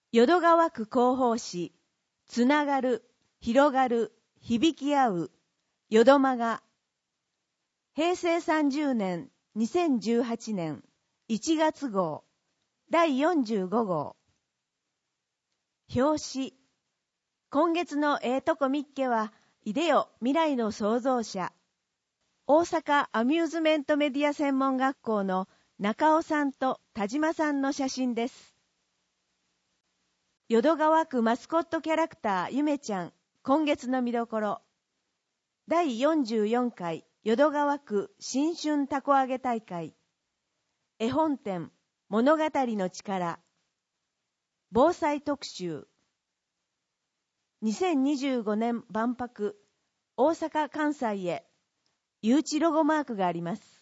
淀川区広報誌、つながる、広がる、響き合う、淀間が、平成30年、2018年1月号、第45号。表紙。今月のとこみっけは、いでよ未来の創造者。大阪アミューズメントメディア専門学校の中尾さんと田島さんの写真です。淀川区マスコットキャラクターゆめちゃん、今月の見どころ。第44回淀川区新春たこ揚げ大会。絵本展物語の力。防災特集。2025年万博、大阪・関西へ、誘致ロゴマークがあります。